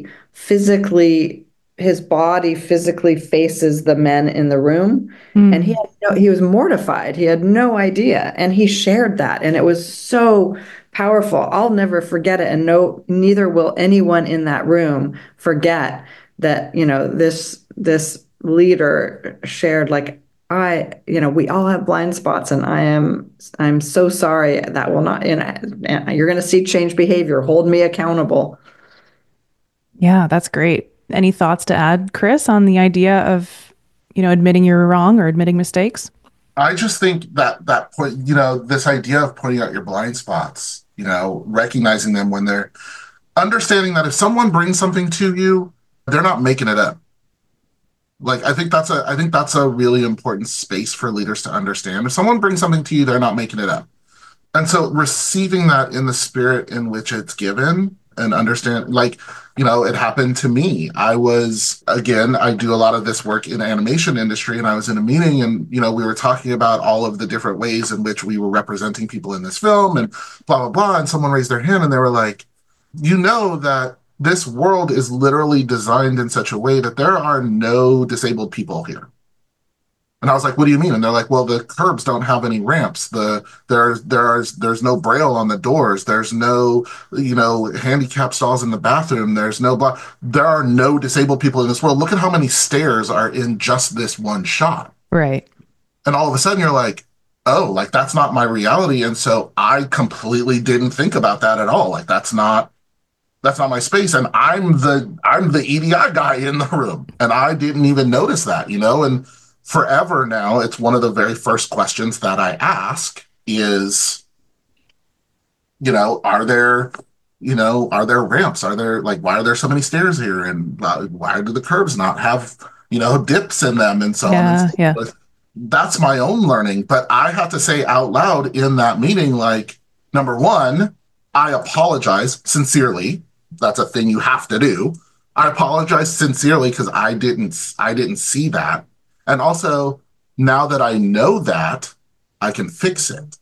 Speaker 2: his body physically faces the men in the room. And he was mortified. He had no idea. And he shared that. And it was so powerful. I'll never forget it. And no, neither will anyone in that room forget that, this leader shared, like, we all have blind spots, and I'm so sorry. That will not, you're going to see change behavior. Hold me accountable.
Speaker 1: Yeah, that's great. Any thoughts to add, Chris, on the idea of, admitting you're wrong or admitting mistakes?
Speaker 3: I just think that point, this idea of pointing out your blind spots, recognizing them when they're understanding that if someone brings something to you, they're not making it up. Like, I think that's a really important space for leaders to understand. If someone brings something to you, they're not making it up. And so receiving that in the spirit in which it's given and understand, like, it happened to me. I do a lot of this work in the animation industry, and I was in a meeting and, we were talking about all of the different ways in which we were representing people in this film and blah, blah, blah. And someone raised their hand and they were like, that this world is literally designed in such a way that there are no disabled people here. And I was like, what do you mean? And they're like, well, the curbs don't have any ramps. There's no braille on the doors. There's no, handicap stalls in the bathroom. There are no disabled people in this world. Look at how many stairs are in just this one shot.
Speaker 1: Right.
Speaker 3: And all of a sudden you're like, oh, like that's not my reality. And so I completely didn't think about that at all. Like that's not my space. And I'm the EDI guy in the room. And I didn't even notice that, and forever now, it's one of the very first questions that I ask is, are there, are there ramps? Are there why are there so many stairs here? And why do the curbs not have, dips in them and so on and so forth? That's my own learning. But I have to say out loud in that meeting, like, number one, I apologize sincerely. That's a thing you have to do. I apologize sincerely because I didn't see that. And also, now that I know that, I can fix it.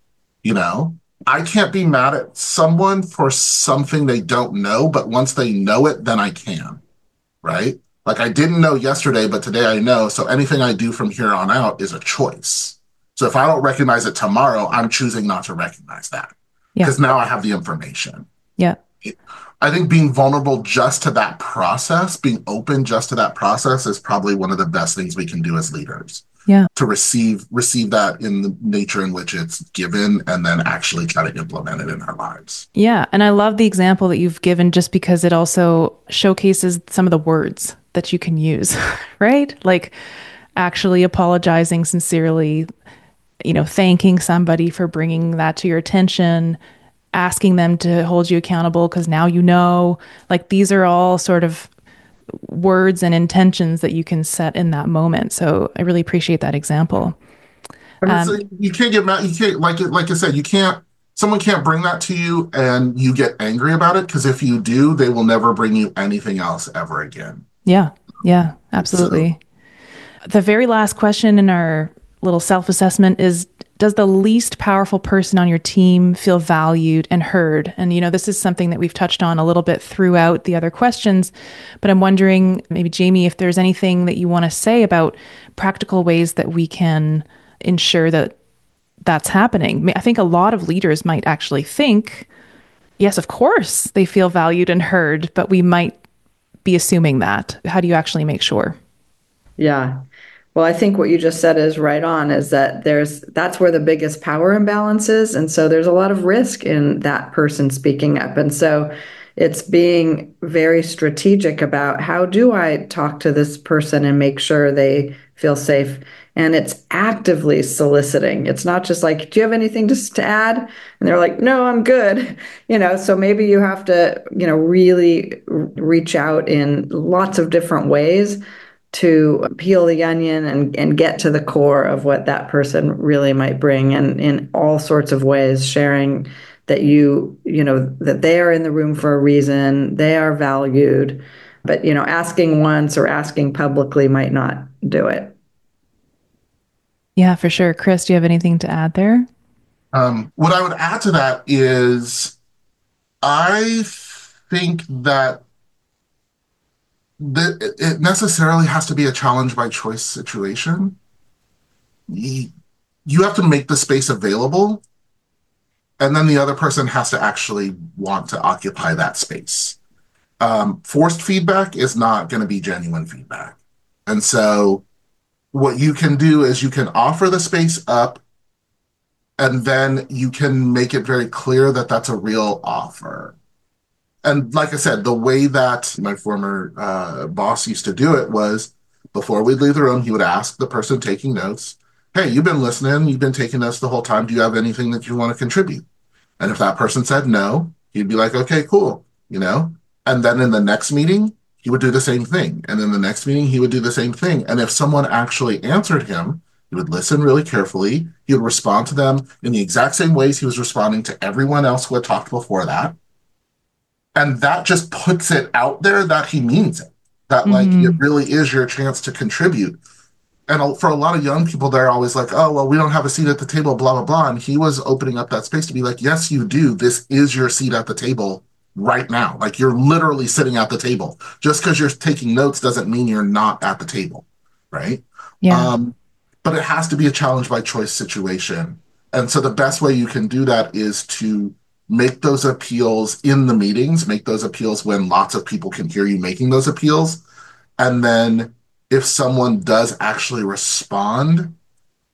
Speaker 3: I can't be mad at someone for something they don't know, but once they know it, then I can, right? Like I didn't know yesterday, but today I know. So anything I do from here on out is a choice. So if I don't recognize it tomorrow, I'm choosing not to recognize that because now I have the information.
Speaker 1: Yeah.
Speaker 3: I think being vulnerable just to that process, being open just to that process is probably one of the best things we can do as leaders.
Speaker 1: Yeah.
Speaker 3: To receive that in the nature in which it's given and then actually try to implement it in our lives.
Speaker 1: Yeah. And I love the example that you've given just because it also showcases some of the words that you can use, right? Like actually apologizing sincerely, thanking somebody for bringing that to your attention, asking them to hold you accountable because now like these are all sort of words and intentions that you can set in that moment. So I really appreciate that example.
Speaker 3: You can't get mad. You can't, like I said, someone can't bring that to you and you get angry about it because if you do, they will never bring you anything else ever again.
Speaker 1: Yeah. Yeah, absolutely. So, the very last question in our little self-assessment is, does the least powerful person on your team feel valued and heard? And, this is something that we've touched on a little bit throughout the other questions, but I'm wondering, maybe Jamie, if there's anything that you want to say about practical ways that we can ensure that that's happening. I think a lot of leaders might actually think, yes, of course, they feel valued and heard, but we might be assuming that. How do you actually make sure?
Speaker 2: Yeah. Well, I think what you just said is right on, is that that's where the biggest power imbalance is. And so there's a lot of risk in that person speaking up. And so it's being very strategic about how do I talk to this person and make sure they feel safe. And it's actively soliciting. It's not just like, do you have anything to add? And they're like, no, I'm good. So maybe you have to, really reach out in lots of different ways to peel the onion and get to the core of what that person really might bring, and in all sorts of ways, sharing that that they are in the room for a reason, they are valued, but asking once or asking publicly might not do it.
Speaker 1: Yeah, for sure. Chris, do you have anything to add there?
Speaker 3: What I would add to that is I think that it necessarily has to be a challenge by choice situation. You have to make the space available, and then the other person has to actually want to occupy that space. Forced feedback is not going to be genuine feedback. And so what you can do is you can offer the space up, and then you can make it very clear that that's a real offer. And like I said, the way that my former boss used to do it was before we'd leave the room, he would ask the person taking notes, hey, you've been listening, you've been taking notes the whole time. Do you have anything that you want to contribute? And if that person said no, he'd be like, okay, cool. And then in the next meeting, he would do the same thing. And in the next meeting, he would do the same thing. And if someone actually answered him, he would listen really carefully. He would respond to them in the exact same ways he was responding to everyone else who had talked before that. And that just puts it out there that he means it, that it really is your chance to contribute. And for a lot of young people, they're always like, oh, well, we don't have a seat at the table, blah, blah, blah. And he was opening up that space to be like, yes, you do. This is your seat at the table right now. Like you're literally sitting at the table. Just because you're taking notes doesn't mean you're not at the table, right?
Speaker 1: Yeah.
Speaker 3: But it has to be a challenge by choice situation. And so the best way you can do that is to make those appeals in the meetings, make those appeals when lots of people can hear you making those appeals. And then if someone does actually respond,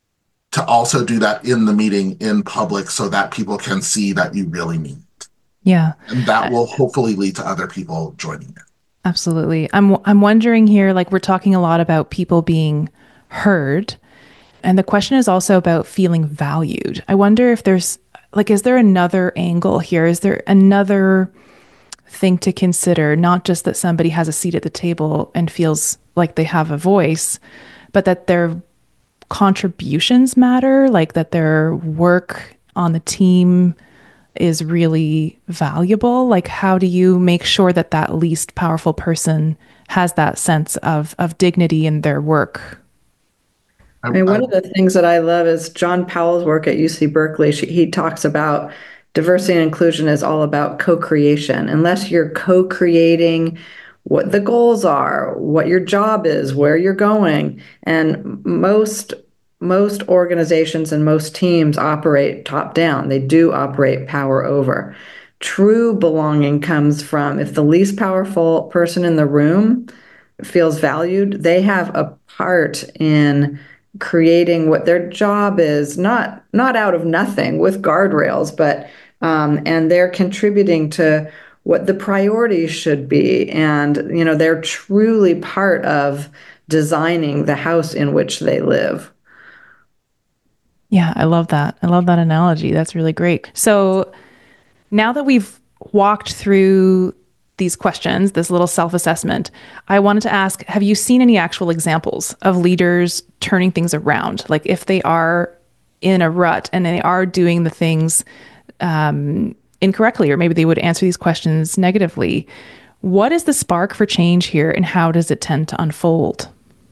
Speaker 3: to also do that in the meeting in public so that people can see that you really mean it.
Speaker 1: Yeah.
Speaker 3: And that will hopefully lead to other people joining it.
Speaker 1: Absolutely. I'm wondering here, like we're talking a lot about people being heard, and the question is also about feeling valued. I wonder if there's like, is there another angle here? Is there another thing to consider? Not just that somebody has a seat at the table and feels like they have a voice, but that their contributions matter, like that their work on the team is really valuable. Like, how do you make sure that that least powerful person has that sense of dignity in their work?
Speaker 2: I mean, one of the things that I love is John Powell's work at UC Berkeley. He talks about diversity and inclusion is all about co-creation. Unless you're co-creating what the goals are, what your job is, where you're going, and most organizations and most teams operate top down. They do operate power over. True belonging comes from if the least powerful person in the room feels valued, they have a part in creating what their job is, not out of nothing with guardrails, but and they're contributing to what the priorities should be, and they're truly part of designing the house in which they live.
Speaker 1: Yeah, I love that. I love that analogy. That's really great. So now that we've walked through these questions, this little self-assessment, I wanted to ask, have you seen any actual examples of leaders turning things around? Like if they are in a rut and they are doing the things incorrectly, or maybe they would answer these questions negatively. What is the spark for change here, and how does it tend to unfold?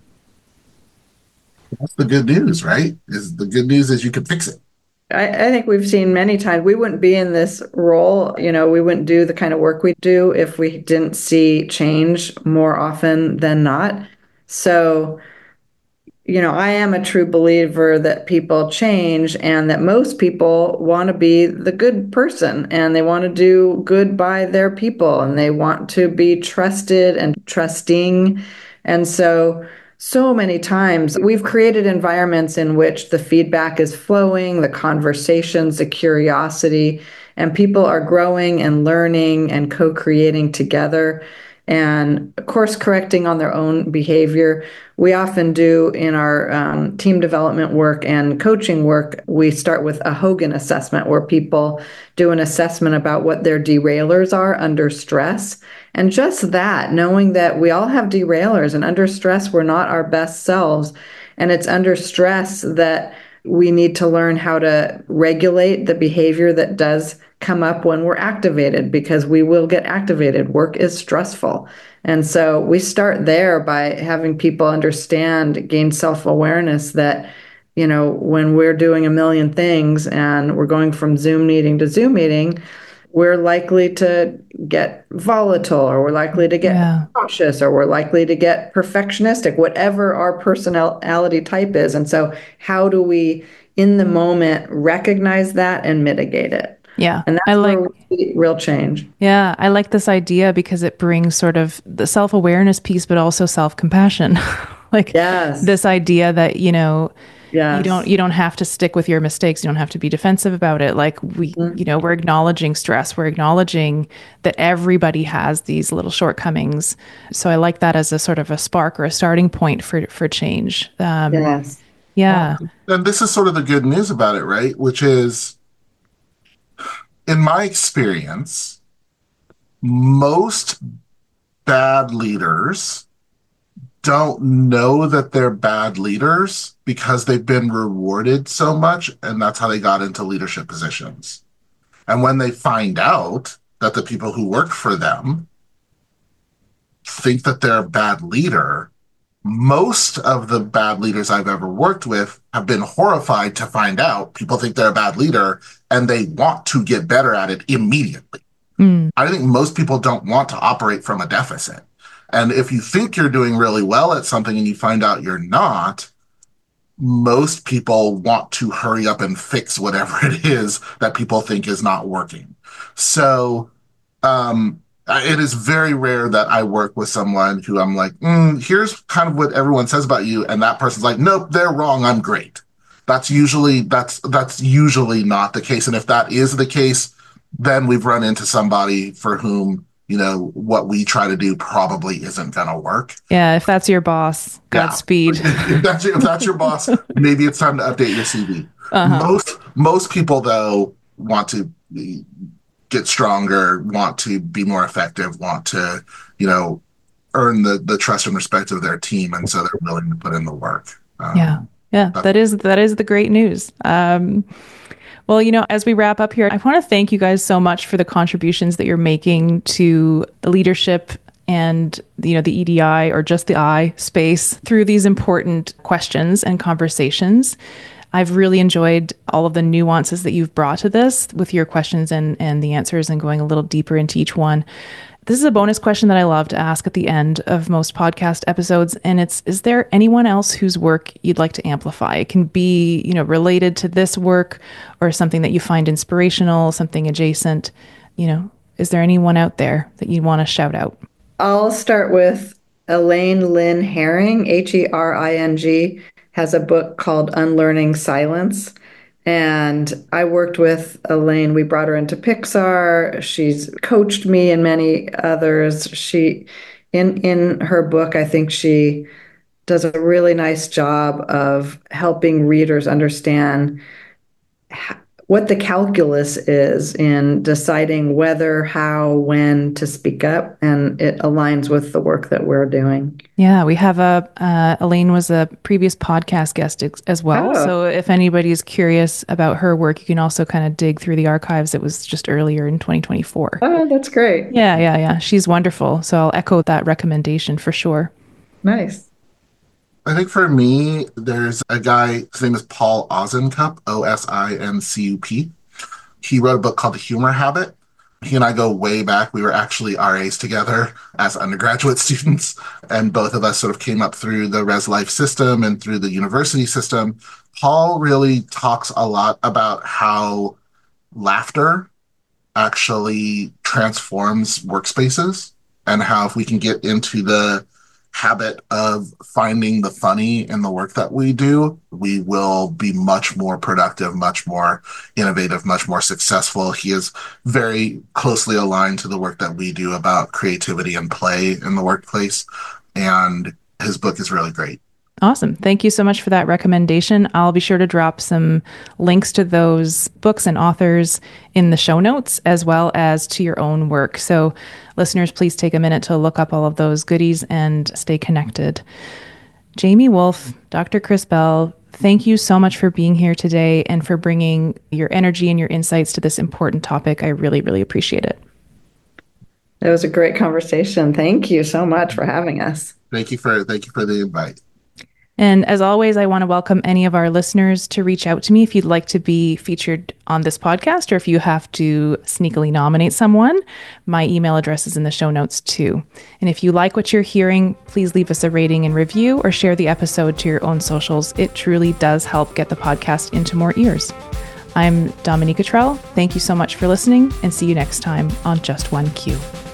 Speaker 3: That's the good news, right? Is the good news is you can fix it.
Speaker 2: I think we've seen many times we wouldn't be in this role. We wouldn't do the kind of work we do if we didn't see change more often than not. So, I am a true believer that people change and that most people want to be the good person and they want to do good by their people and they want to be trusted and trusting. And so many times we've created environments in which the feedback is flowing, the conversations, the curiosity, and people are growing and learning and co-creating together and course correcting on their own behavior. We often do in our team development work and coaching work, we start with a Hogan assessment where people do an assessment about what their derailers are under stress. And just that, knowing that we all have derailers and under stress, we're not our best selves. And it's under stress that we need to learn how to regulate the behavior that does come up when we're activated, because we will get activated. Work is stressful. And so we start there by having people understand, gain self-awareness that, when we're doing a million things and we're going from Zoom meeting to Zoom meeting, we're likely to get volatile, or we're likely to get cautious, or we're likely to get perfectionistic, whatever our personality type is. And so how do we, in the moment, recognize that and mitigate it?
Speaker 1: Yeah.
Speaker 2: And that's where we see real change.
Speaker 1: Yeah. I like this idea because it brings sort of the self-awareness piece, but also self-compassion. Like this idea that,
Speaker 2: Yes.
Speaker 1: you don't have to stick with your mistakes. You don't have to be defensive about it. Like we're acknowledging stress. We're acknowledging that everybody has these little shortcomings. So I like that as a sort of a spark or a starting point for change.
Speaker 2: Yes.
Speaker 1: Yeah.
Speaker 3: And this is sort of the good news about it, right? Which is, in my experience, most bad leaders don't know that they're bad leaders because they've been rewarded so much, and that's how they got into leadership positions. And when they find out that the people who work for them think that they're a bad leader, most of the bad leaders I've ever worked with have been horrified to find out people think they're a bad leader and they want to get better at it immediately. I think most people don't want to operate from a deficit. And if you think you're doing really well at something and you find out you're not, most people want to hurry up and fix whatever it is that people think is not working. So it is very rare that I work with someone who I'm like, here's kind of what everyone says about you. And that person's like, nope, they're wrong. I'm great. that's usually not the case. And if that is the case, then we've run into somebody for whom, what we try to do probably isn't going to work.
Speaker 1: Yeah, if that's your boss, Godspeed.
Speaker 3: If that's your boss, maybe it's time to update your CV. Most people, though, want to get stronger, want to be more effective, want to, earn the trust and respect of their team, and so they're willing to put in the work.
Speaker 1: That is the great news. Well, as we wrap up here, I want to thank you guys so much for the contributions that you're making to the leadership and, the EDI, or just the I space, through these important questions and conversations. I've really enjoyed all of the nuances that you've brought to this with your questions and the answers, and going a little deeper into each one. This is a bonus question that I love to ask at the end of most podcast episodes. And is there anyone else whose work you'd like to amplify? It can be, related to this work, or something that you find inspirational, something adjacent. Is there anyone out there that you want to shout out?
Speaker 2: I'll start with Elaine Lynn Herring, Hering, has a book called Unlearning Silence. And I worked with Elaine. We brought her into Pixar. She's coached me and many others. In her book, I think she does a really nice job of helping readers understand what the calculus is in deciding whether, how, when to speak up, and it aligns with the work that we're doing.
Speaker 1: Yeah, we have Elaine was a previous podcast guest as well. Oh. So if anybody's curious about her work, you can also kind of dig through the archives. It was just earlier in 2024.
Speaker 2: Oh, that's great.
Speaker 1: Yeah. She's wonderful. So I'll echo that recommendation for sure.
Speaker 2: Nice.
Speaker 3: I think for me, there's a guy, his name is Paul Osincup, Osincup. He wrote a book called The Humor Habit. He and I go way back. We were actually RAs together as undergraduate students, and both of us sort of came up through the Res Life system and through the university system. Paul really talks a lot about how laughter actually transforms workspaces, and how if we can get into the habit of finding the funny in the work that we do, we will be much more productive, much more innovative, much more successful. He is very closely aligned to the work that we do about creativity and play in the workplace, and his book is really great.
Speaker 1: Awesome. Thank you so much for that recommendation. I'll be sure to drop some links to those books and authors in the show notes, as well as to your own work. So listeners, please take a minute to look up all of those goodies and stay connected. Jamie Wolf, Dr. Chris Bell, thank you so much for being here today and for bringing your energy and your insights to this important topic. I really, really appreciate it.
Speaker 2: It was a great conversation. Thank you so much for having us.
Speaker 3: Thank you for the invite.
Speaker 1: And as always, I want to welcome any of our listeners to reach out to me if you'd like to be featured on this podcast, or if you have to sneakily nominate someone. My email address is in the show notes too. And if you like what you're hearing, please leave us a rating and review, or share the episode to your own socials. It truly does help get the podcast into more ears. I'm Dominica Trell. Thank you so much for listening, and see you next time on Just One Q.